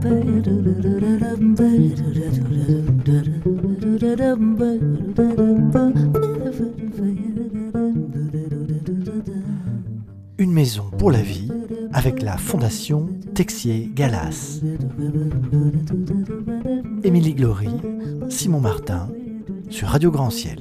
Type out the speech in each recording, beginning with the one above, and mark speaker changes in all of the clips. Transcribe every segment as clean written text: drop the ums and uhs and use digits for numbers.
Speaker 1: Une maison pour la vie avec la Fondation Texier-Galas. Émilie Glory, Simon Martin, sur Radio Grand Ciel.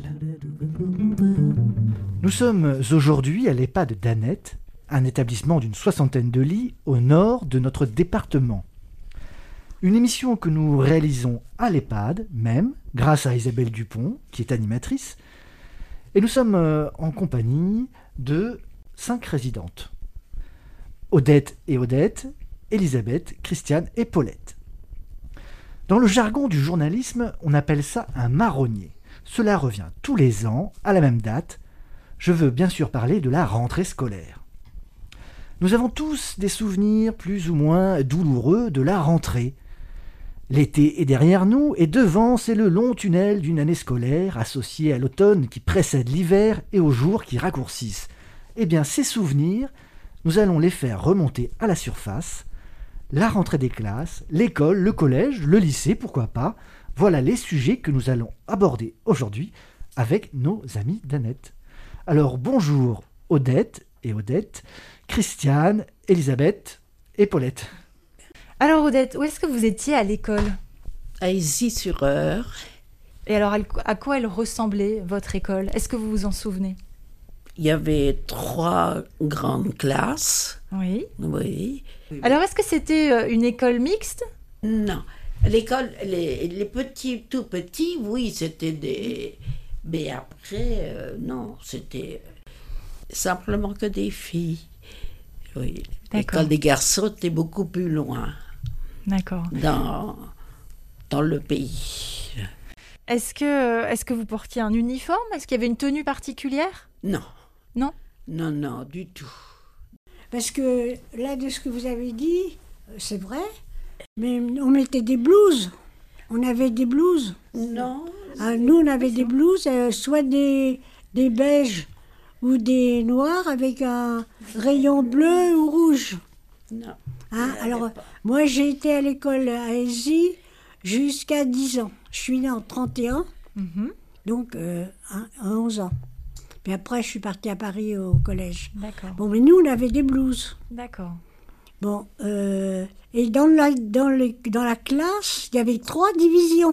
Speaker 1: Nous sommes aujourd'hui à l'EHPAD d'Annette, un établissement d'une 60aine de lits au nord de notre département. Une émission que nous réalisons à l'EHPAD même, grâce à Isabelle Dupont, qui est animatrice. Et nous sommes en compagnie de 5 résidentes. Odette et Odette, Elisabeth, Christiane et Paulette. Dans le jargon du journalisme, on appelle ça un marronnier. Cela revient tous les ans, à la même date. Je veux bien sûr parler de la rentrée scolaire. Nous avons tous des souvenirs plus ou moins douloureux de la rentrée. L'été est derrière nous et devant, c'est le long tunnel d'une année scolaire associé à l'automne qui précède l'hiver et aux jours qui raccourcissent. Eh bien, ces souvenirs, nous allons les faire remonter à la surface. La rentrée des classes, l'école, le collège, le lycée, pourquoi pas. Voilà les sujets que nous allons aborder aujourd'hui avec nos amis d'Annette. Alors, bonjour Odette et Odette, Christiane, Elisabeth et Paulette.
Speaker 2: Alors Odette, où est-ce que vous étiez à l'école ?
Speaker 3: À Issy-sur-Eure.
Speaker 2: Et alors, à quoi elle ressemblait, votre école ? Est-ce que vous vous en souvenez ?
Speaker 3: Il y avait 3 grandes classes.
Speaker 2: Oui.
Speaker 3: Oui.
Speaker 2: Alors, est-ce que c'était une école mixte ?
Speaker 3: Non. L'école, les petits, tout petits, oui, c'était des... Mais après, non, c'était simplement que des filles. Oui.
Speaker 2: D'accord.
Speaker 3: L'école des garçons était beaucoup plus loin.
Speaker 2: D'accord.
Speaker 3: Dans le pays.
Speaker 2: Est-ce que vous portiez un uniforme ? Est-ce qu'il y avait une tenue particulière ?
Speaker 3: Non.
Speaker 2: Non ?
Speaker 3: Non, non, du tout.
Speaker 4: Parce que là, de ce que vous avez dit, c'est vrai, mais on mettait des blouses. On avait des blouses.
Speaker 3: Non.
Speaker 4: Nous, on avait des blouses, soit des beiges ou des noirs avec un rayon bleu ou rouge.
Speaker 3: Non.
Speaker 4: Alors, moi, j'ai été à l'école à Issy jusqu'à 10 ans. Je suis née en 31, donc à 11 ans. Puis après, je suis partie à Paris au collège.
Speaker 2: D'accord.
Speaker 4: Bon, mais nous, on avait des blouses.
Speaker 2: D'accord.
Speaker 4: Bon, et dans la classe, il y avait 3 divisions.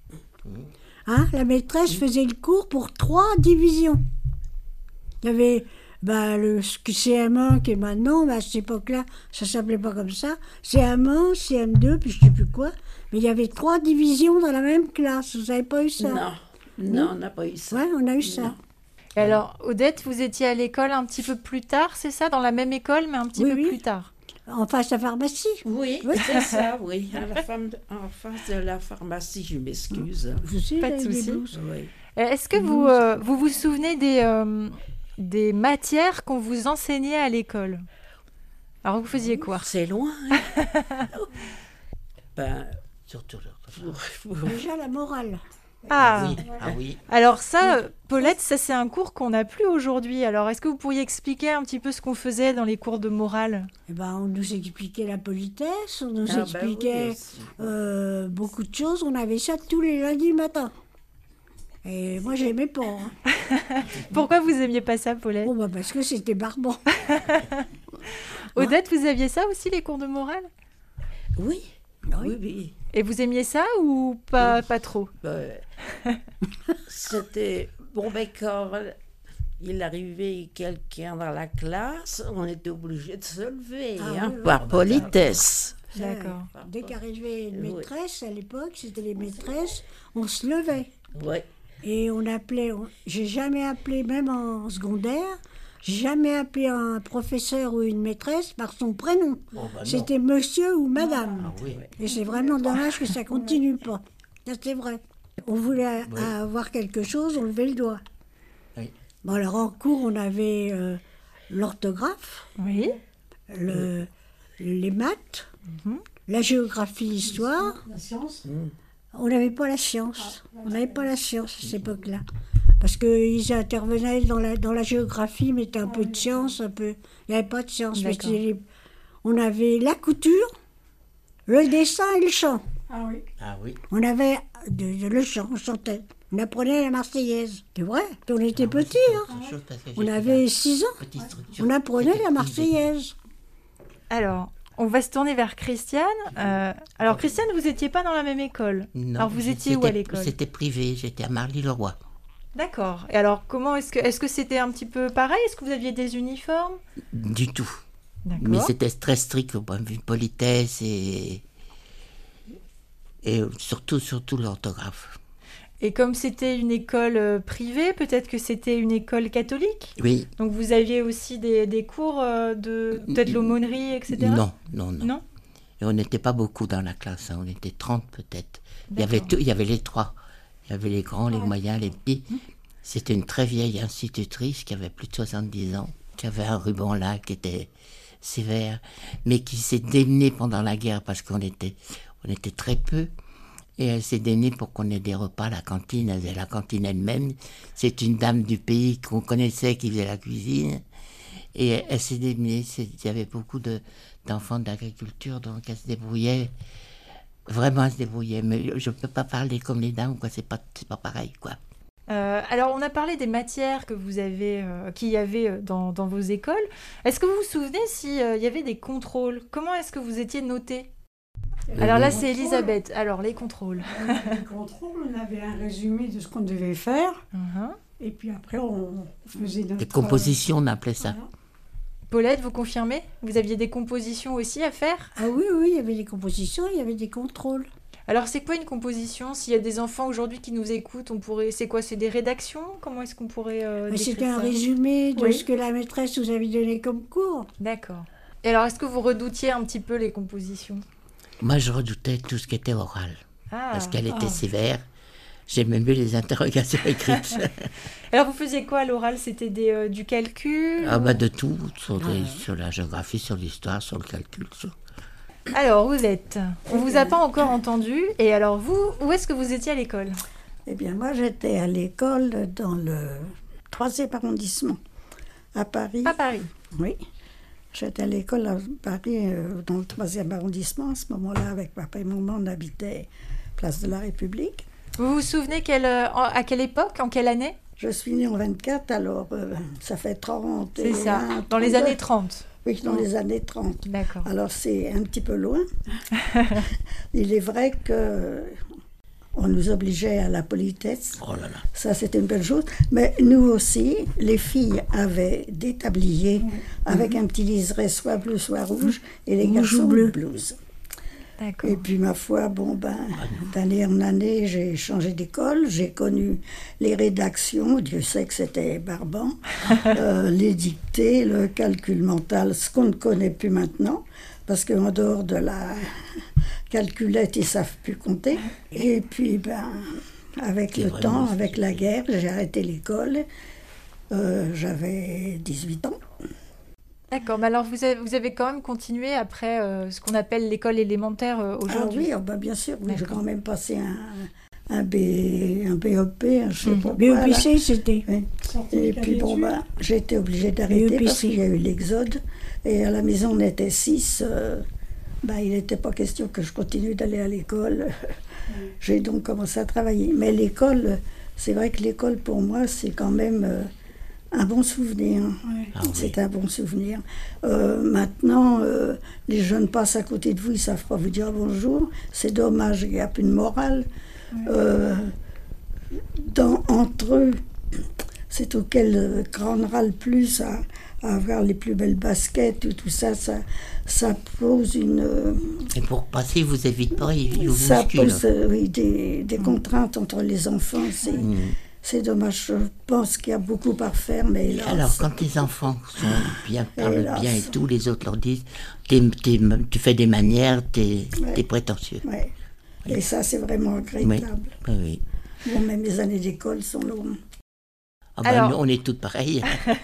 Speaker 4: La maîtresse faisait le cours pour 3 divisions. Il y avait le CM1 qui est maintenant, à cette époque-là, ça ne s'appelait pas comme ça. CM1, CM2, puis je ne sais plus quoi. Mais il y avait 3 divisions dans la même classe. Vous n'avez pas eu ça ?
Speaker 3: Non, on n'a pas eu ça.
Speaker 4: Oui, on a eu ça.
Speaker 2: Et alors, Odette, vous étiez à l'école un petit peu plus tard, c'est ça ? Dans la même école, mais un petit peu plus tard ?
Speaker 4: En face de la pharmacie.
Speaker 3: Oui, c'est ça, oui. En face de la pharmacie, je m'excuse.
Speaker 2: Pas de souci.
Speaker 3: Oui.
Speaker 2: Est-ce que vous souvenez des matières qu'on vous enseignait à l'école ? Alors, vous faisiez quoi ?
Speaker 3: C'est loin. Surtout.
Speaker 4: Déjà la morale.
Speaker 2: Ah
Speaker 3: oui.
Speaker 2: Alors ça, Paulette, ça c'est un cours qu'on n'a plus aujourd'hui. Alors, est-ce que vous pourriez expliquer un petit peu ce qu'on faisait dans les cours de morale ?
Speaker 4: On nous expliquait la politesse, on nous expliquait beaucoup de choses. On avait ça tous les lundis matin. Et moi, j'aimais pas.
Speaker 2: Pourquoi vous aimiez pas ça, Paulette ?
Speaker 4: Parce que c'était barbant.
Speaker 2: Odette, vous aviez ça aussi, les cours de morale ?
Speaker 3: Oui. Oui.
Speaker 2: Et vous aimiez ça ou pas trop ?
Speaker 3: C'était... quand il arrivait quelqu'un dans la classe, on était obligé de se lever, par politesse.
Speaker 2: D'accord.
Speaker 4: Dès qu'arrivait une maîtresse, à l'époque, c'était les maîtresses, on se levait.
Speaker 3: Oui.
Speaker 4: Et on appelait... J'ai jamais appelé, même en secondaire, jamais appelé un professeur ou une maîtresse par son prénom. C'était monsieur ou madame.
Speaker 3: Oui.
Speaker 4: Et c'est vraiment dommage que ça continue pas. Ça, c'est vrai. On voulait avoir quelque chose, on levait le doigt.
Speaker 3: Oui.
Speaker 4: Bon, alors en cours, on avait l'orthographe,
Speaker 2: Oui.
Speaker 4: les maths, la géographie, l'histoire.
Speaker 5: La science.
Speaker 4: On n'avait pas la science. On n'avait pas la science à cette époque-là. Parce qu'ils intervenaient dans la géographie, mettaient un peu de science, un peu... Il n'y avait pas de science. Mais on avait la couture, Le dessin et le chant.
Speaker 3: Ah oui.
Speaker 4: On avait le chant, on chantait. On apprenait la Marseillaise. C'est vrai, on était petits. Hein. On avait 6 ans. On apprenait la Marseillaise.
Speaker 2: Alors, on va se tourner vers Christiane. Alors, Christiane, vous n'étiez pas dans la même école.
Speaker 5: Non,
Speaker 2: alors, vous étiez où à l'école?
Speaker 5: C'était privé, j'étais à Marly-le-Roi.
Speaker 2: D'accord. Et alors, comment est-ce que c'était un petit peu pareil? Est-ce que vous aviez des uniformes?
Speaker 5: Du tout.
Speaker 2: D'accord.
Speaker 5: Mais c'était très strict au point de vue de politesse et surtout l'orthographe.
Speaker 2: Et comme c'était une école privée, peut-être que c'était une école catholique?
Speaker 5: Oui.
Speaker 2: Donc vous aviez aussi des cours de peut-être l'aumônerie, etc.
Speaker 5: Non. Et on n'était pas beaucoup dans la classe, hein. On était 30 peut-être. Il y avait les trois. Il y avait les grands, les moyens, les petits. C'était une très vieille institutrice qui avait plus de 70 ans, qui avait un ruban là qui était sévère, mais qui s'est démenée pendant la guerre parce qu'on était très peu. Et elle s'est démenée pour qu'on ait des repas à la cantine. Elle faisait la cantine elle-même. C'est une dame du pays qu'on connaissait qui faisait la cuisine. Et elle s'est démenée. Il y avait beaucoup d'enfants d'agriculture, donc elle se débrouillait. Vraiment, elle se débrouillait. Mais je ne peux pas parler comme les dames, quoi. C'est pas pareil, quoi.
Speaker 2: Alors, on a parlé des matières que vous avez, qu'il y avait dans vos écoles. Est-ce que vous vous souvenez s'il y avait des contrôles? Comment est-ce que vous étiez notés? Alors là, c'est Elisabeth. Alors, les contrôles.
Speaker 6: Les contrôles, on avait un résumé de ce qu'on devait faire. Et puis après, on faisait notre...
Speaker 5: Des compositions, on appelait ça.
Speaker 6: Voilà.
Speaker 2: Paulette, vous confirmez? Vous aviez des compositions aussi à faire?
Speaker 4: Ah oui, il y avait des compositions, il y avait des contrôles.
Speaker 2: Alors, c'est quoi une composition? S'il y a des enfants aujourd'hui qui nous écoutent, on pourrait... C'est quoi? C'est des rédactions? Comment est-ce qu'on pourrait décrire
Speaker 4: C'était un
Speaker 2: ça?
Speaker 4: résumé de
Speaker 6: Oui.
Speaker 4: ce que la maîtresse vous avait donné comme cours.
Speaker 2: D'accord. Et alors, est-ce que vous redoutiez un petit peu les compositions?
Speaker 5: Moi, je redoutais tout ce qui était oral.
Speaker 2: Ah.
Speaker 5: Parce qu'elle était sévère. J'aimais mieux les interrogations écrites.
Speaker 2: Alors, vous faisiez quoi à l'oral? C'était du calcul?
Speaker 5: De tout. Sur la géographie, sur l'histoire, sur le calcul.
Speaker 2: Alors, vous êtes... On vous a pas encore entendu. Et alors, vous, où est-ce que vous étiez à l'école?
Speaker 6: Eh bien, moi, j'étais à l'école dans le 3e arrondissement, à Paris.
Speaker 2: À Paris.
Speaker 6: Oui. J'étais à l'école à Paris, dans le 3e arrondissement. À ce moment-là, avec papa et maman, on habitait place de la République.
Speaker 2: Vous vous souvenez à quelle époque? En quelle année?
Speaker 6: Je suis née en 24, alors ça fait 30.
Speaker 2: C'est ça, dans les années 30.
Speaker 6: Oui, dans les années 30.
Speaker 2: D'accord.
Speaker 6: Alors c'est un petit peu loin. Il est vrai que on nous obligeait à la politesse.
Speaker 5: Oh là là.
Speaker 6: Ça, c'était une belle chose. Mais nous aussi, les filles avaient des tabliers avec un petit liseré soit bleu, soit rouge, et les garçons bleu blouse.
Speaker 2: D'accord.
Speaker 6: Et puis, ma foi, d'année en année, j'ai changé d'école. J'ai connu les rédactions. Dieu sait que c'était barbant. Les dictées, le calcul mental, ce qu'on ne connaît plus maintenant. Parce qu'en dehors de la calculette, ils ne savent plus compter. Et puis, avec le temps, avec la guerre, j'ai arrêté l'école. J'avais 18 ans.
Speaker 2: D'accord, mais alors vous avez quand même continué après ce qu'on appelle l'école élémentaire aujourd'hui?
Speaker 6: Ah oui, bien sûr, oui, j'ai quand même passé un BEP, je sais pas
Speaker 4: BEPC,
Speaker 6: quoi,
Speaker 4: c'était.
Speaker 6: oui. Et puis j'ai été obligée d'arrêter parce qu'il y a eu l'exode. Et à la maison, on était 6. Il n'était pas question que je continue d'aller à l'école. J'ai donc commencé à travailler. Mais l'école, c'est vrai que l'école, pour moi, c'est quand même... un bon souvenir.
Speaker 5: Ah oui.
Speaker 6: C'est un bon souvenir. Maintenant, les jeunes passent à côté de vous, ils ne savent pas vous dire bonjour. C'est dommage, il n'y a plus de morale. Entre eux, c'est auquel grandera le plus à avoir les plus belles baskets, tout ça, ça pose une...
Speaker 5: Et pour passer, ils vous évitent pas, ils vous
Speaker 6: ça
Speaker 5: bousculent.
Speaker 6: pose des contraintes entre les enfants. C'est dommage, je pense qu'il y a beaucoup à faire, mais hélas...
Speaker 5: Alors, quand les enfants parlent
Speaker 6: Hélas.
Speaker 5: bien et tout, les autres leur disent tu fais des manières, t'es prétentieux.
Speaker 6: Ouais. Et ça, c'est vraiment regrettable.
Speaker 5: Oui.
Speaker 6: Bon, même les années d'école sont longues.
Speaker 2: Alors-
Speaker 5: Nous, on est toutes pareilles.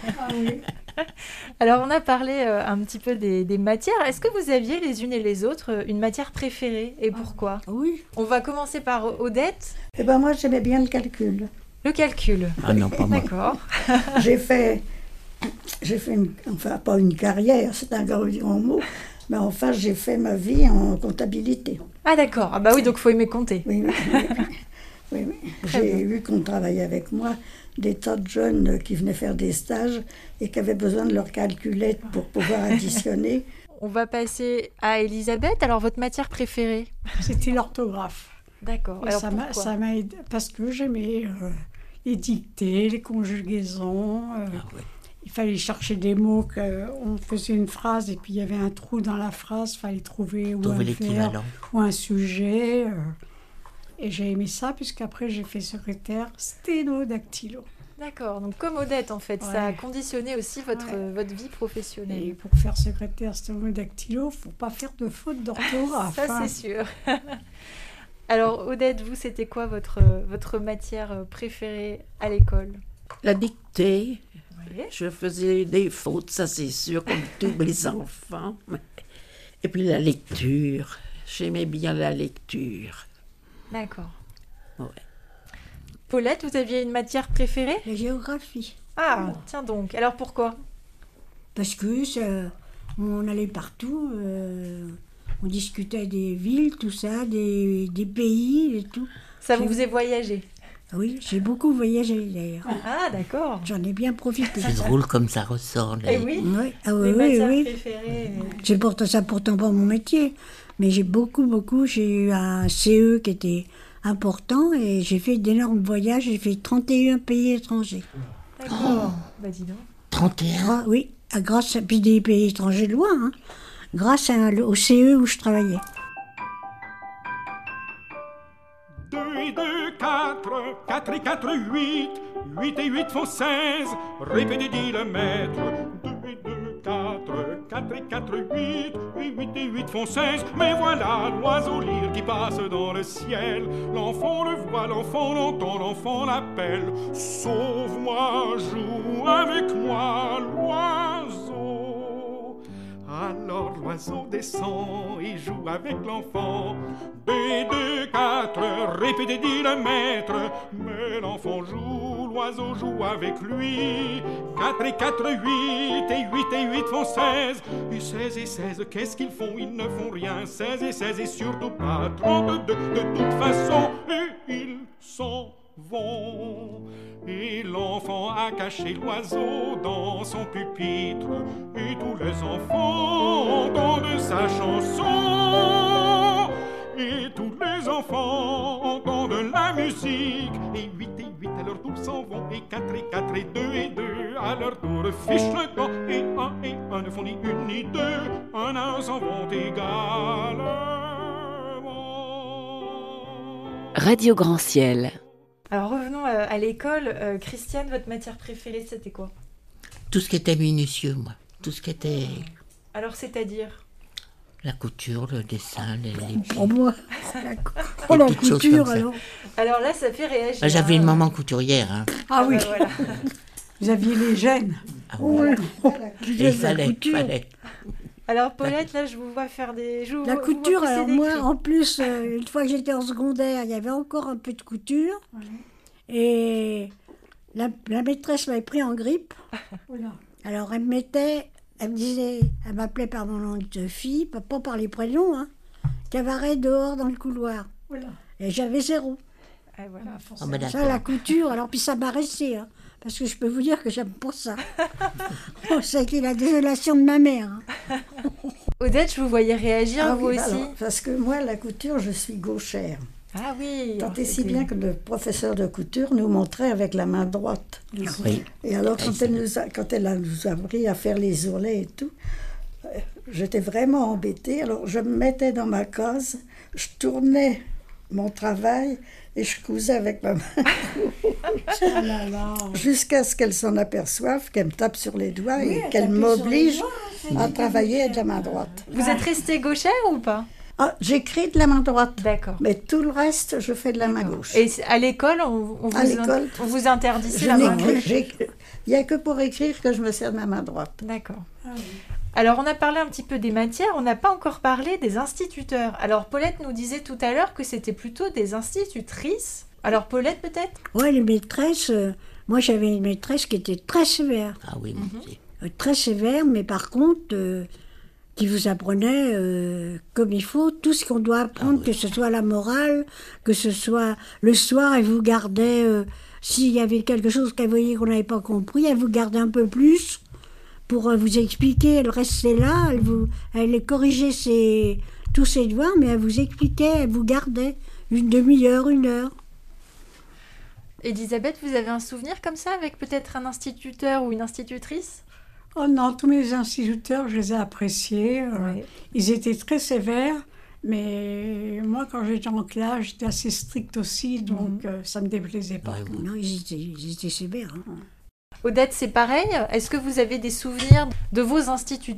Speaker 2: Alors, on a parlé un petit peu des matières. Est-ce que vous aviez les unes et les autres une matière préférée et pourquoi?
Speaker 6: Oui.
Speaker 2: On va commencer par Odette.
Speaker 6: Eh ben moi, j'aimais bien le calcul.
Speaker 2: Le calcul.
Speaker 5: Ah non, pas moi.
Speaker 2: D'accord.
Speaker 6: J'ai fait pas une carrière, c'est un grand mot, Mais enfin, j'ai fait ma vie en comptabilité.
Speaker 2: Ah d'accord, ah bah oui, donc il faut aimer compter.
Speaker 6: Oui, oui, oui, oui. Oui, oui. J'ai eu qu'on travaillait avec moi des tas de jeunes qui venaient faire des stages et qui avaient besoin de leur calculette pour pouvoir additionner.
Speaker 2: On va passer à Elisabeth. Alors, votre matière préférée?
Speaker 4: C'était l'orthographe.
Speaker 2: D'accord.
Speaker 4: Et
Speaker 2: Alors,
Speaker 4: ça
Speaker 2: pourquoi
Speaker 4: m'a aidé parce que j'aimais les dictées, les conjugaisons. Il fallait chercher des mots, on faisait une phrase et puis il y avait un trou dans la phrase, il fallait trouver ou un verbe ou un sujet. Et j'ai aimé ça puisqu'après j'ai fait secrétaire sténodactylo.
Speaker 2: D'accord, donc comme Odette en fait,
Speaker 4: Ouais.
Speaker 2: ça a conditionné aussi votre vie professionnelle.
Speaker 4: Et pour faire secrétaire sténodactylo, il ne faut pas faire de faute d'orthographe.
Speaker 2: Ça, c'est sûr. Alors, Odette, vous, c'était quoi votre matière préférée à l'école?
Speaker 3: La dictée,
Speaker 2: Oui.
Speaker 3: je faisais des fautes, ça c'est sûr, comme tous les enfants. Et puis la lecture, j'aimais bien la lecture.
Speaker 2: D'accord.
Speaker 3: Ouais.
Speaker 2: Paulette, vous aviez une matière préférée?
Speaker 4: La géographie.
Speaker 2: Ah, tiens donc. Alors, pourquoi?
Speaker 4: Parce que on allait partout, on discutait des villes, tout ça, des pays et tout.
Speaker 2: Ça vous faisait voyager?
Speaker 4: Oui, j'ai beaucoup voyagé d'ailleurs.
Speaker 2: Ah, d'accord.
Speaker 4: J'en ai bien profité.
Speaker 5: C'est drôle comme ça ressort.
Speaker 2: Eh oui,
Speaker 4: Oui, ah
Speaker 2: les
Speaker 4: oui,
Speaker 2: matières
Speaker 4: oui.
Speaker 2: préférées.
Speaker 4: C'est pourtant pas mon métier. Mais j'ai j'ai eu un CE qui était important et j'ai fait d'énormes voyages. J'ai fait 31 pays étrangers.
Speaker 2: D'accord. Bah, dis donc.
Speaker 5: 31.
Speaker 4: Oui, puis des pays étrangers loin, hein, grâce au CE où je travaillais.
Speaker 7: 2 et 2, 4, 4 et 4, 8, 8 et 8 font 16, répétez, dit le maître. 2 et 2, 4, 4 et 4, 8, et 8 et 8 font 16, mais voilà l'oiseau lyre qui passe dans le ciel. L'enfant le voit, l'enfant l'entend, l'enfant l'appelle. Sauve-moi, joue avec moi, l'oiseau. Alors l'oiseau descend et joue avec l'enfant. 2 et 2, 4, répétez, dit le maître. Mais l'enfant joue, l'oiseau joue avec lui. 4 et 4, 8, et 8 et 8 font 16. Et 16 et 16, qu'est-ce qu'ils font? Ils ne font rien. 16 et 16 et surtout pas 32 de toute façon. Et ils s'en vont. Et l'enfant a caché l'oiseau dans son pupitre. Et tous les enfants entendent sa chanson. Et tous les enfants entendent la musique. Et 8 à leur tour s'en vont. Et 4 et 4 et 2 et 2 à leur tour fichent le camp. Et 1 ne font ni une ni deux. Un à un s'en vont également.
Speaker 8: Radio Grand Ciel.
Speaker 2: Alors, revenons à l'école. Christiane, votre matière préférée, c'était quoi?
Speaker 5: Tout ce qui était minutieux, moi. Tout ce qui était
Speaker 2: Alors, c'est-à-dire?
Speaker 5: la couture, le dessin, les
Speaker 4: Pour moi, la
Speaker 5: petites choses
Speaker 4: couture
Speaker 5: comme ça.
Speaker 4: alors.
Speaker 2: Alors là, ça fait réagir.
Speaker 5: J'avais une maman couturière. Hein.
Speaker 4: Ah oui,
Speaker 2: bah voilà.
Speaker 4: vous aviez les gènes.
Speaker 5: Ah ouais.
Speaker 4: Qui
Speaker 5: Et
Speaker 4: faisaient
Speaker 5: il fallait.
Speaker 2: Alors, Paulette, là, je vous vois faire des...
Speaker 4: La couture, alors moi, en plus, une fois que j'étais en secondaire, il y avait encore un peu de couture. Et la maîtresse m'avait pris en grippe. Alors, elle me disait, elle m'appelait par mon nom de fille, pas par les prénoms, hein, cavaret dehors dans le couloir. Et j'avais 0.
Speaker 2: Ah, voilà.
Speaker 5: Ah, bah,
Speaker 4: Ça,
Speaker 5: d'accord.
Speaker 4: la couture, alors puis ça m'a resté, hein, parce que je peux vous dire que j'aime pas ça. Oh, ça a été la désolation de ma mère. Hein.
Speaker 2: Odette, je vous voyais réagir,
Speaker 6: Ah
Speaker 2: vous
Speaker 6: oui,
Speaker 2: aussi.
Speaker 6: alors, parce que moi, la couture, je suis gauchère.
Speaker 2: Ah oui.
Speaker 6: Tant et si
Speaker 2: c'était-
Speaker 6: bien que le professeur de couture nous montrait avec la main droite.
Speaker 5: Oui.
Speaker 6: Et alors,
Speaker 5: Ah,
Speaker 6: quand elle nous a appris à faire les ourlets et tout, j'étais vraiment embêtée. Alors, je me mettais dans ma case, je tournais mon travail et je cousais avec ma main
Speaker 4: Ah là là.
Speaker 6: jusqu'à ce qu'elle s'en aperçoive, qu'elle me tape sur les doigts
Speaker 4: Oui,
Speaker 6: et
Speaker 4: elle
Speaker 6: qu'elle
Speaker 4: tapait sur les
Speaker 6: m'oblige
Speaker 4: doigts,
Speaker 6: à travailler avec la main droite.
Speaker 2: Vous êtes restée gauchère ou pas?
Speaker 6: Ah, j'écris de la main droite,
Speaker 2: D'accord.
Speaker 6: mais tout le reste, je fais de la main gauche.
Speaker 2: Et à l'école,
Speaker 6: À l'école,
Speaker 2: on vous interdisait
Speaker 6: Je
Speaker 2: la main
Speaker 6: n'écris-
Speaker 2: gauche?
Speaker 6: Il n'y a que pour écrire que je me sers de ma main droite.
Speaker 2: D'accord. Alors, on a parlé un petit peu des matières, on n'a pas encore parlé des instituteurs. Alors, Paulette nous disait tout à l'heure que c'était plutôt des institutrices. Alors, Paulette, peut-être?
Speaker 4: Ouais, les maîtresses, moi j'avais une maîtresse qui était très sévère.
Speaker 5: Ah oui, moi aussi.
Speaker 4: Très sévère, mais par contre, qui vous apprenait comme il faut tout ce qu'on doit apprendre, que ce soit la morale, que ce soit le soir, elle vous gardait, s'il y avait quelque chose qu'elle voyait qu'on n'avait pas compris, elle vous gardait un peu plus pour vous expliquer, elle restait là, elle corrigeait tous ses devoirs, mais elle vous expliquait, elle vous gardait une demi-heure, 1 heure.
Speaker 2: Elisabeth, vous avez un souvenir comme ça avec peut-être un instituteur ou une institutrice ?
Speaker 9: Oh non, tous mes instituteurs, je les ai appréciés.
Speaker 2: Oui.
Speaker 9: Ils étaient très sévères, mais moi, quand j'étais en classe, j'étais assez stricte aussi, donc ça ne me déplaisait pas.
Speaker 4: Non, ils étaient sévères. Hein.
Speaker 2: Odette, c'est pareil. Est-ce que vous avez des souvenirs de vos instituteurs ?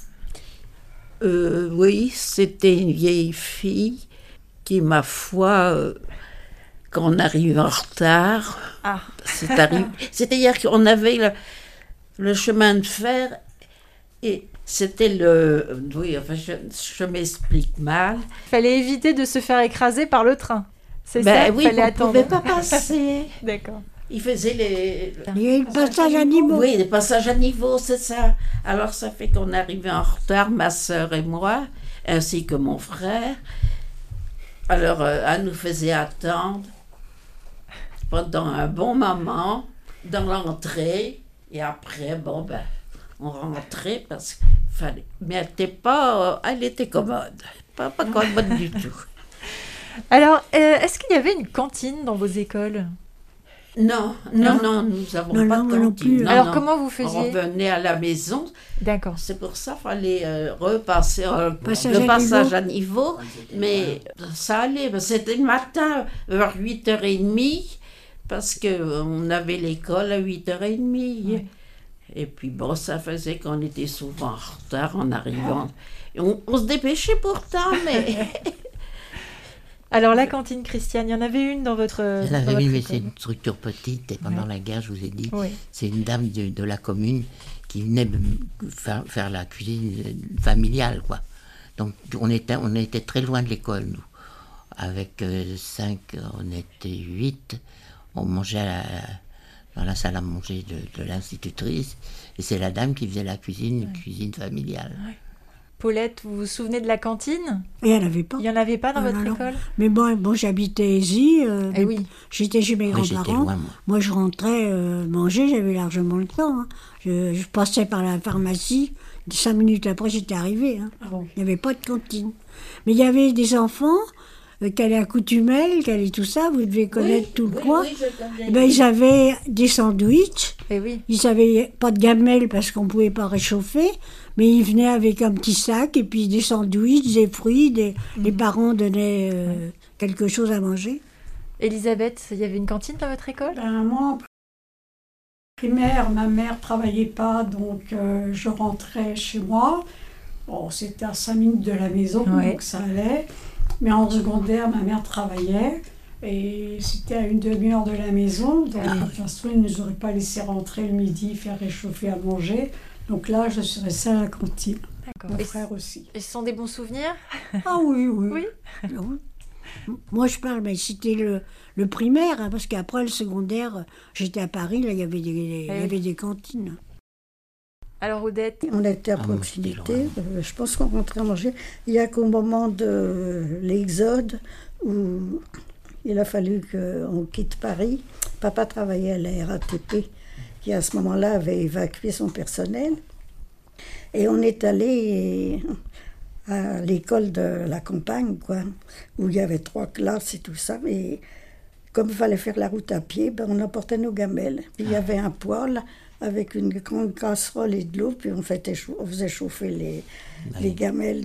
Speaker 3: Oui, c'était une vieille fille qui, ma foi, quand on arrive en retard, c'est-à-dire qu'on avait le chemin de fer et c'était oui, enfin, je m'explique mal.
Speaker 2: Il fallait éviter de se faire écraser par le train. C'est
Speaker 3: Ben
Speaker 2: ça,
Speaker 3: oui,
Speaker 2: fallait
Speaker 3: on ne
Speaker 2: attendre.
Speaker 3: pouvait pas passer.
Speaker 2: D'accord.
Speaker 3: Il faisait les...
Speaker 4: Il y a eu le passage à niveau.
Speaker 3: Oui, les passages à niveau, c'est ça. Alors ça fait qu'on arrivait en retard, ma sœur et moi, ainsi que mon frère. Alors elle nous faisait attendre pendant un bon moment dans l'entrée. Et après, on rentrait parce qu'il fallait... Mais elle était commode. Pas commode du tout.
Speaker 2: Alors, est-ce qu'il y avait une cantine dans vos écoles ?
Speaker 3: Non, nous n'avons pas de
Speaker 4: moi non
Speaker 3: cantine.
Speaker 4: plus.
Speaker 2: Alors, comment vous faisiez ?
Speaker 3: On revenait à la maison.
Speaker 2: D'accord.
Speaker 3: C'est pour ça qu'il fallait repasser
Speaker 4: Passage
Speaker 3: le
Speaker 4: à
Speaker 3: passage
Speaker 4: niveau.
Speaker 3: à niveau. Mais ça allait. C'était le matin, vers 8h30, parce qu'on avait l'école à 8h30.
Speaker 2: Ouais.
Speaker 3: Et puis ça faisait qu'on était souvent en retard en arrivant. Et on se dépêchait pourtant, mais...
Speaker 2: Alors, la cantine, Christiane, il y en avait une dans votre
Speaker 5: Il y en avait
Speaker 2: dans
Speaker 5: une,
Speaker 2: votre
Speaker 5: mais
Speaker 2: école.
Speaker 5: c'est une structure petite. Et pendant la guerre, je vous ai dit,
Speaker 2: Oui.
Speaker 5: c'est une dame de la commune qui venait faire la cuisine familiale, quoi. Donc, on était très loin de l'école, nous. Avec 5, on était 8. On mangeait dans la salle à manger de l'institutrice. Et c'est la dame qui faisait la cuisine, cuisine familiale.
Speaker 2: Ouais. Paulette, vous vous souvenez de la cantine ?
Speaker 4: Et elle n'avait pas.
Speaker 2: Il n'y en avait pas dans votre
Speaker 4: non.
Speaker 2: école ?
Speaker 4: Mais bon, j'habitais ici.
Speaker 2: Eh oui.
Speaker 4: J'étais chez mes
Speaker 5: Oui, j'étais
Speaker 4: grands-parents.
Speaker 5: loin, moi.
Speaker 4: Moi, je rentrais manger, j'avais largement le temps. Hein. Je passais par la pharmacie. 5 minutes après, j'étais arrivée. Hein.
Speaker 9: Ah bon.
Speaker 4: Il n'y avait pas de cantine. Mais il y avait des enfants qui allaient à Coutumel, qui allaient tout ça. Vous devez connaître tout le coin.
Speaker 3: Oui, je connais.
Speaker 4: Eh ben, ils avaient des sandwichs.
Speaker 2: Eh oui.
Speaker 4: Ils n'avaient pas de gamelle parce qu'on ne pouvait pas réchauffer, mais ils venaient avec un petit sac et puis des sandwichs, des fruits, les parents donnaient quelque chose à manger.
Speaker 2: Elisabeth, il y avait une cantine dans votre école ?
Speaker 9: Moi, en primaire, ma mère ne travaillait pas, donc je rentrais chez moi. Bon, c'était à 5 minutes de la maison,
Speaker 2: Ouais.
Speaker 9: donc ça allait. Mais en secondaire, ma mère travaillait. Et c'était à 1 demi-heure de la maison. Donc, de toute façon, ils ne nous auraient pas laissé rentrer le midi, faire réchauffer à manger. Donc là, je suis restée à la cantine.
Speaker 2: D'accord.
Speaker 9: Mon
Speaker 2: Et
Speaker 9: frère aussi.
Speaker 2: ce sont des bons souvenirs ?
Speaker 9: Ah oui, oui.
Speaker 2: Oui.
Speaker 4: Oui. Moi, je parle, mais c'était le primaire, hein, parce qu'après le secondaire, j'étais à Paris, là, il y avait des cantines.
Speaker 2: Alors, Odette ?
Speaker 6: On était à
Speaker 5: Ah, moi, c'était
Speaker 6: proximité.
Speaker 5: loin.
Speaker 6: Je pense qu'on rentrait à manger. Il n'y a qu'au moment de l'exode où il a fallu qu'on quitte Paris. Papa travaillait à la RATP, qui à ce moment-là avait évacué son personnel. Et on est allé à l'école de la campagne, quoi, où il y avait 3 classes et tout ça. Et comme il fallait faire la route à pied, on emportait nos gamelles. Puis il y avait un poêle avec une grande casserole et de l'eau, puis on faisait chauffer les gamelles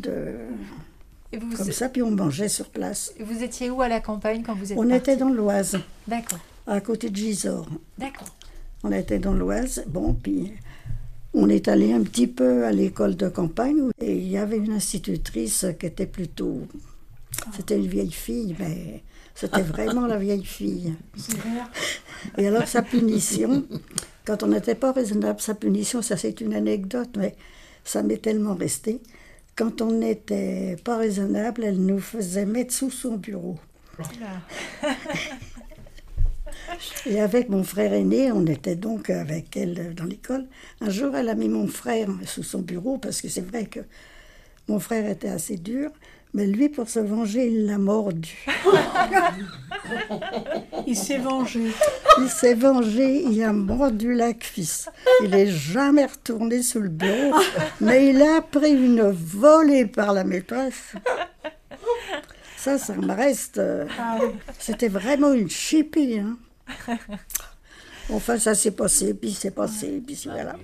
Speaker 2: Et vous,
Speaker 6: comme ça, puis on mangeait sur place.
Speaker 2: vous étiez où à la campagne quand vous êtes
Speaker 6: On
Speaker 2: partis ?
Speaker 6: était dans l'Oise,
Speaker 2: D'accord.
Speaker 6: à côté de Gisors.
Speaker 2: D'accord.
Speaker 6: On était dans l'Oise, bon, puis on est allé un petit peu à l'école de campagne, et il y avait une institutrice qui était plutôt... C'était une vieille fille, mais c'était vraiment la vieille fille.
Speaker 9: Sévère.
Speaker 6: Et alors sa punition, quand on n'était pas raisonnable, sa punition, ça c'est une anecdote, mais ça m'est tellement resté. Quand on n'était pas raisonnable, elle nous faisait mettre sous son bureau. Et avec mon frère aîné, on était donc avec elle dans l'école. Un jour, elle a mis mon frère sous son bureau, parce que c'est vrai que mon frère était assez dur. Mais lui, pour se venger, il l'a mordu.
Speaker 9: Il s'est vengé.
Speaker 6: Il s'est vengé, il a mordu la cuisse. Il n'est jamais retourné sous le bureau, mais il a pris une volée par la maîtresse. Ça me reste... C'était vraiment une chipie. Hein. Enfin, ça s'est passé, puis c'est passé, puis voilà.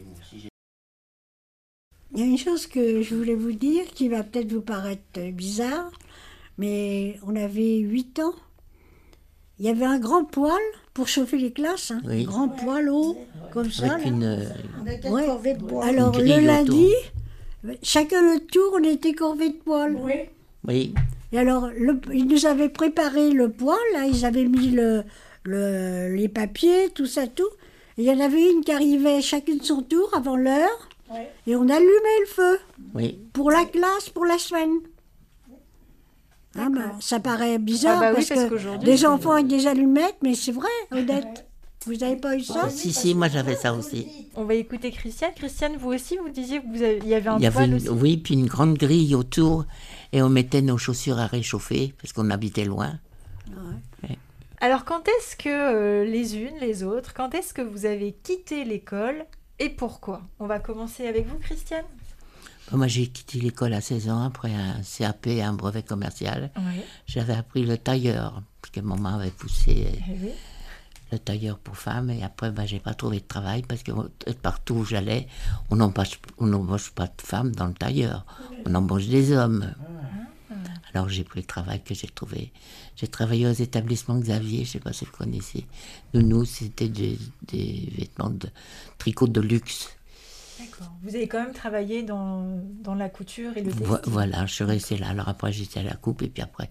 Speaker 4: Il y a une chose que je voulais vous dire qui va peut-être vous paraître bizarre, mais on avait 8 ans. Il y avait un grand poêle pour chauffer les classes, hein.
Speaker 5: Oui.
Speaker 4: Un grand poêle haut, comme ça.
Speaker 5: Avec
Speaker 4: là.
Speaker 6: On était
Speaker 4: Ouais.
Speaker 6: corvée de bois.
Speaker 4: Alors
Speaker 5: Une grille
Speaker 4: le lundi,
Speaker 5: autour.
Speaker 4: chacun notre tour, on était corvée de poêle.
Speaker 9: Oui.
Speaker 5: Oui,
Speaker 4: Et alors, ils nous avaient préparé le poêle, là, ils avaient mis les papiers, tout ça, tout. Et il y en avait une qui arrivait chacune son tour avant l'heure, et on allumait le feu
Speaker 5: oui.
Speaker 4: pour la classe, pour la semaine. Ah ben, ça paraît bizarre,
Speaker 2: Ah bah oui,
Speaker 4: parce
Speaker 2: parce
Speaker 4: que
Speaker 2: qu'aujourd'hui,
Speaker 4: des
Speaker 2: c'est-
Speaker 4: enfants avec des allumettes, mais c'est vrai, Odette. Vous n'avez pas eu ça?
Speaker 5: Si, moi j'avais ça aussi.
Speaker 2: On va écouter Christiane. Christiane, vous aussi, vous disiez qu'il y avait un
Speaker 5: Il y avait
Speaker 2: poêle aussi.
Speaker 5: oui, puis une grande grille autour, et on mettait nos chaussures à réchauffer, parce qu'on habitait loin.
Speaker 2: Alors, quand est-ce que les unes, les autres, quand est-ce que vous avez quitté l'école et pourquoi? On va commencer avec vous, Christiane.
Speaker 5: Moi j'ai quitté l'école à 16 ans, après un CAP, un brevet commercial.
Speaker 2: Oui.
Speaker 5: J'avais appris le tailleur, parce que maman avait poussé
Speaker 2: Oui.
Speaker 5: le tailleur pour femmes, et après j'ai pas trouvé de travail, parce que partout où j'allais, on n'embauche pas de femmes dans le tailleur, on embauche des hommes. Alors j'ai pris le travail que j'ai trouvé. J'ai travaillé aux établissements Xavier, je sais pas si vous connaissez. Nous c'était des vêtements de tricot de luxe.
Speaker 2: D'accord. Vous avez quand même travaillé dans la couture et le textile.
Speaker 5: Voilà, je suis restée là. Alors après j'étais à la coupe, et puis après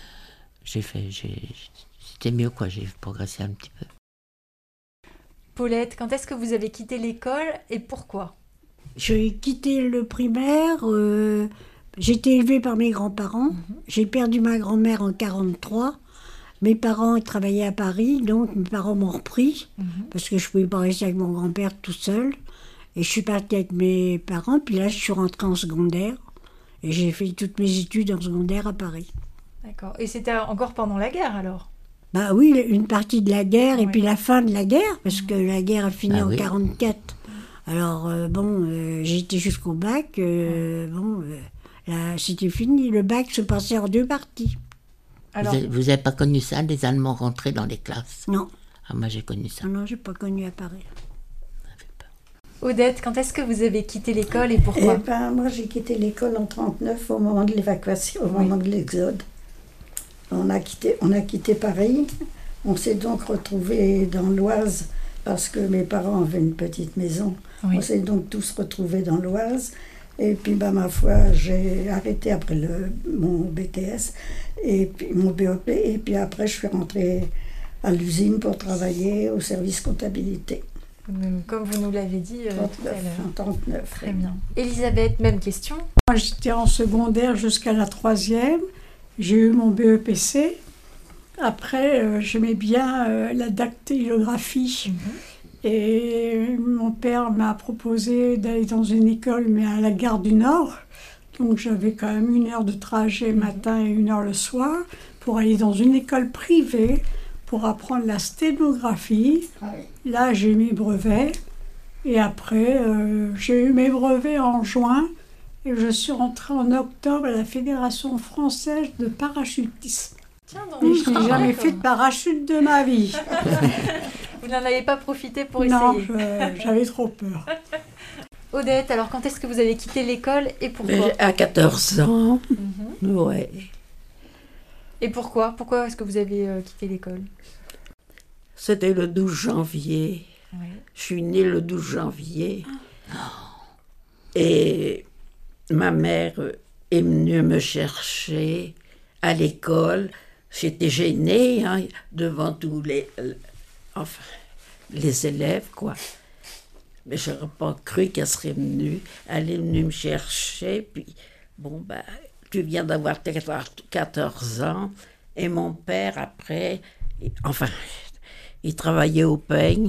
Speaker 5: c'était mieux, quoi, j'ai progressé un petit peu.
Speaker 2: Paulette, quand est-ce que vous avez quitté l'école et pourquoi?
Speaker 4: J'ai quitté le primaire, j'ai été élevée par mes grands-parents. J'ai perdu ma grand-mère en 1943. Mes parents travaillaient à Paris, donc mes parents m'ont repris, parce que je ne pouvais pas rester avec mon grand-père tout seul. Et je suis partie avec mes parents, puis là je suis rentrée en secondaire. Et j'ai fait toutes mes études en secondaire à Paris.
Speaker 2: D'accord. Et c'était encore pendant la guerre alors?
Speaker 4: Bah oui, une partie de la guerre, et
Speaker 2: Oui.
Speaker 4: puis la fin de la guerre, parce que la guerre a fini
Speaker 5: Ah
Speaker 4: en
Speaker 5: oui.
Speaker 4: 1944. Alors j'ai été jusqu'au bac, là c'était fini. Le bac se passait en 2 parties.
Speaker 2: Alors,
Speaker 5: Vous avez pas connu ça, les Allemands rentrés dans les classes?
Speaker 4: Non,
Speaker 5: Ah, moi j'ai connu ça.
Speaker 4: non, j'ai pas connu à Paris.
Speaker 2: Odette, quand est-ce que vous avez quitté l'école et
Speaker 6: Eh
Speaker 2: pourquoi?
Speaker 6: ben, moi, j'ai quitté l'école en 1939 au moment de l'évacuation, au moment de l'exode. On a quitté Paris. On s'est donc retrouvés dans l'Oise parce que mes parents avaient une petite maison.
Speaker 2: Oui.
Speaker 6: On s'est donc tous retrouvés dans l'Oise. Et puis, ma foi, j'ai arrêté après mon BTS et puis mon BEP. Et puis après, je suis rentrée à l'usine pour travailler au service comptabilité.
Speaker 2: Comme vous nous l'avez dit tout à l'heure.
Speaker 6: En 39.
Speaker 2: Très bien. Elisabeth, même question.
Speaker 9: Moi, j'étais en secondaire jusqu'à la 3e. J'ai eu mon BEPC. Après, j'aimais bien la dactylographie. Et mon père m'a proposé d'aller dans une école, mais à la gare du Nord. Donc j'avais quand même 1 heure de trajet matin et 1 heure le soir pour aller dans une école privée pour apprendre la sténographie. Là, j'ai eu mes brevets. Et après, j'ai eu mes brevets en juin. Et je suis rentrée en octobre à la Fédération française de parachutisme.
Speaker 2: Tiens donc.
Speaker 9: Et je n'ai jamais fait de parachute de ma vie.
Speaker 2: Vous n'en avez pas profité pour
Speaker 9: Non,
Speaker 2: essayer.
Speaker 9: j'avais trop peur.
Speaker 2: Odette, alors quand est-ce que vous avez quitté l'école et pourquoi?
Speaker 3: Mais à 14 ans,
Speaker 2: Mhm.
Speaker 3: ouais.
Speaker 2: Et pourquoi? Pourquoi est-ce que vous avez quitté l'école?
Speaker 3: C'était le 12 janvier.
Speaker 2: Oui.
Speaker 3: Je suis née le 12 janvier. Et ma mère est venue me chercher à l'école. J'étais gênée devant tous les élèves, quoi. Mais je n'aurais pas cru qu'elle serait venue. Elle est venue me chercher, puis bon, tu viens d'avoir 14 ans. Et mon père, après, Ils travaillaient au peigne.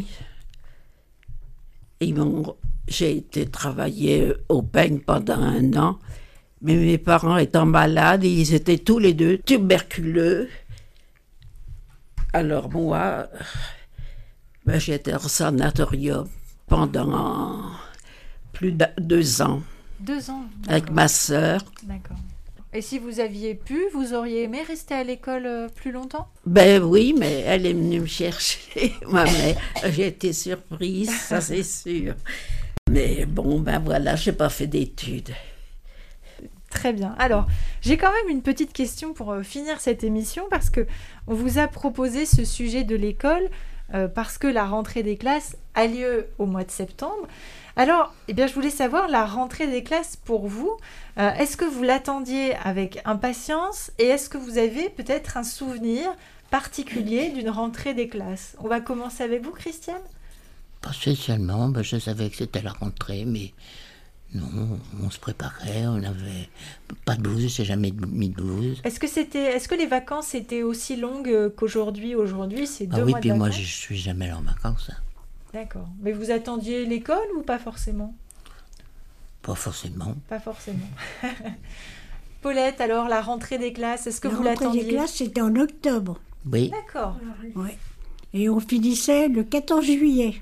Speaker 3: J'ai été travailler au peigne pendant 1 an. Mais mes parents étant malades, ils étaient tous les deux tuberculeux. Alors moi, j'étais en sanatorium pendant plus de 2 ans.
Speaker 2: 2 ans.
Speaker 3: Avec ma sœur.
Speaker 2: D'accord. Et si vous aviez pu, vous auriez aimé rester à l'école plus longtemps?
Speaker 3: Ben oui, mais elle est venue me chercher, ma mère. J'ai été surprise, ça c'est sûr. Mais bon, ben voilà, j'ai pas fait d'études.
Speaker 2: Très bien. Alors, j'ai quand même une petite question pour finir cette émission, parce que on vous a proposé ce sujet de l'école parce que la rentrée des classes a lieu au mois de septembre. Alors, je voulais savoir, la rentrée des classes pour vous, est-ce que vous l'attendiez avec impatience et est-ce que vous avez peut-être un souvenir particulier d'une rentrée des classes? On va commencer avec vous, Christiane?
Speaker 5: Pas spécialement, je savais que c'était la rentrée, mais non, on se préparait, on n'avait pas de blouse, j'ai jamais mis de blouse.
Speaker 2: Est-ce que les vacances étaient aussi longues qu'aujourd'hui? Aujourd'hui, c'est 2 mois de vacances.
Speaker 5: Ah oui, puis moi je suis jamais allé en vacances.
Speaker 2: D'accord. Mais vous attendiez l'école ou pas forcément?
Speaker 5: Pas forcément.
Speaker 2: Pas forcément. Paulette, alors, la rentrée des classes, est-ce que vous l'attendiez?
Speaker 4: La rentrée des classes, c'était en octobre.
Speaker 5: Oui.
Speaker 2: D'accord.
Speaker 4: Oui. Et on finissait le 14 juillet.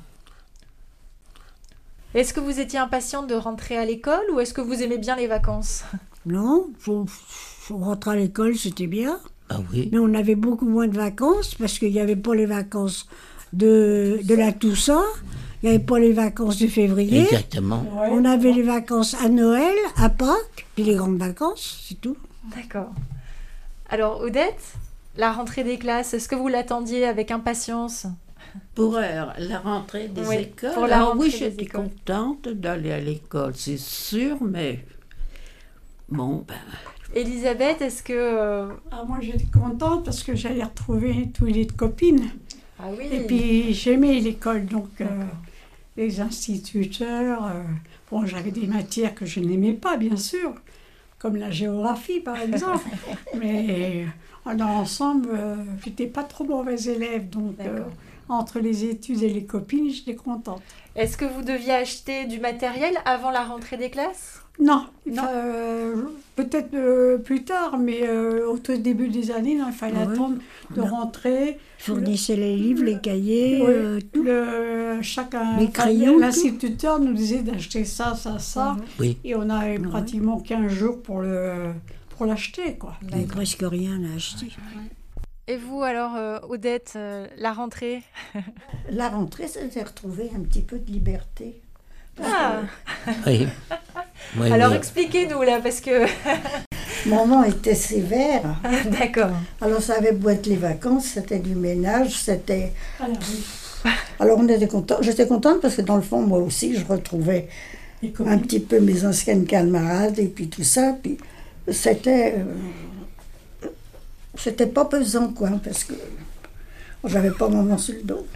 Speaker 2: Est-ce que vous étiez impatiente de rentrer à l'école ou est-ce que vous aimez bien les vacances?
Speaker 4: Non, faut rentrer à l'école, c'était bien.
Speaker 5: Ah oui.
Speaker 4: Mais on avait beaucoup moins de vacances parce qu'il n'y avait pas les vacances de la Toussaint, il n'y avait pas les vacances de février.
Speaker 5: Exactement.
Speaker 4: On avait les vacances à Noël, à Pâques, puis les grandes vacances, c'est tout.
Speaker 2: D'accord. Alors, Odette, la rentrée des classes, est-ce que vous l'attendiez avec impatience?
Speaker 3: Pour la rentrée des écoles,
Speaker 2: pour la rentrée
Speaker 3: oui,
Speaker 2: des
Speaker 3: j'étais
Speaker 2: écoles.
Speaker 3: contente d'aller à l'école, c'est sûr, mais bon,
Speaker 2: Elisabeth, est-ce que...
Speaker 9: Moi, j'étais contente parce que j'allais retrouver tous les copines.
Speaker 2: Ah oui.
Speaker 9: Et puis, j'aimais l'école, donc les instituteurs. J'avais des matières que je n'aimais pas, bien sûr, comme la géographie, par exemple. Mais dans l'ensemble, je n'étais pas trop mauvaise élève, donc entre les études et les copines, j'étais contente.
Speaker 2: Est-ce que vous deviez acheter du matériel avant la rentrée des classes?
Speaker 9: Non. Peut-être plus tard, mais au tout début des années, il fallait attendre de rentrer.
Speaker 4: Fournissait les livres, les cahiers, tout.
Speaker 9: Chacun,
Speaker 4: les crayons,
Speaker 9: l'instituteur nous disait d'acheter ça.
Speaker 5: Oui.
Speaker 9: Et on avait pratiquement 15 jours pour l'acheter, quoi.
Speaker 4: Il n'y avait presque rien à acheter.
Speaker 2: Et vous, alors, Odette, la rentrée?
Speaker 6: La rentrée, ça s'est retrouvé un petit peu de liberté.
Speaker 5: Oui. Oui,
Speaker 2: alors,
Speaker 5: oui.
Speaker 2: expliquez-nous, là, parce que...
Speaker 6: Maman était sévère.
Speaker 2: D'accord.
Speaker 6: Alors, ça avait beau être les vacances, c'était du ménage, c'était...
Speaker 9: Alors,
Speaker 6: Alors, on était contents. J'étais contente parce que, dans le fond, moi aussi, je retrouvais un petit peu mes anciennes camarades et puis tout ça. Puis, c'était pas pesant, quoi, parce que j'avais pas maman sur le dos.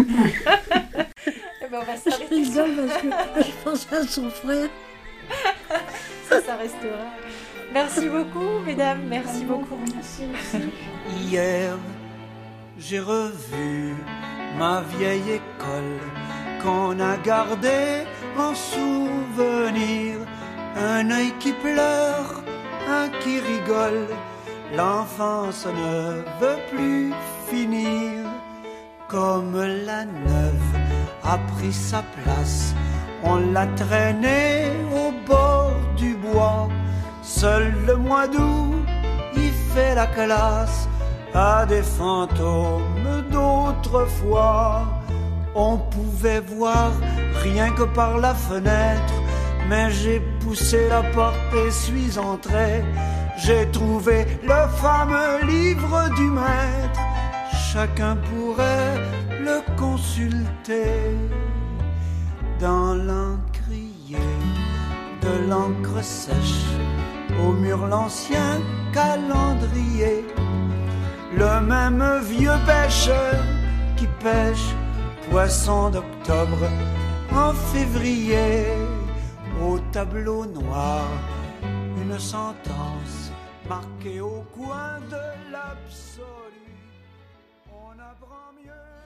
Speaker 2: On va s'arrêter.
Speaker 4: Je rigole parce que je pense à son frère.
Speaker 2: Ça restera. Merci beaucoup, mesdames. Merci beaucoup.
Speaker 10: Hier, j'ai revu ma vieille école qu'on a gardée en souvenir. Un œil qui pleure, un qui rigole. L'enfance ne veut plus finir. Comme la neuve a pris sa place, on l'a traînée au bord du bois. Seul le mois d'août, il fait la classe à des fantômes d'autrefois. On pouvait voir rien que par la fenêtre, mais j'ai poussé la porte et suis entré. J'ai trouvé le fameux livre du maître, chacun pourrait le consulter. Dans l'encrier de l'encre sèche, au mur l'ancien calendrier, le même vieux pêcheur qui pêche poisson d'octobre en février. Au tableau noir, une sentence marquée au coin de l'absolu. On apprend mieux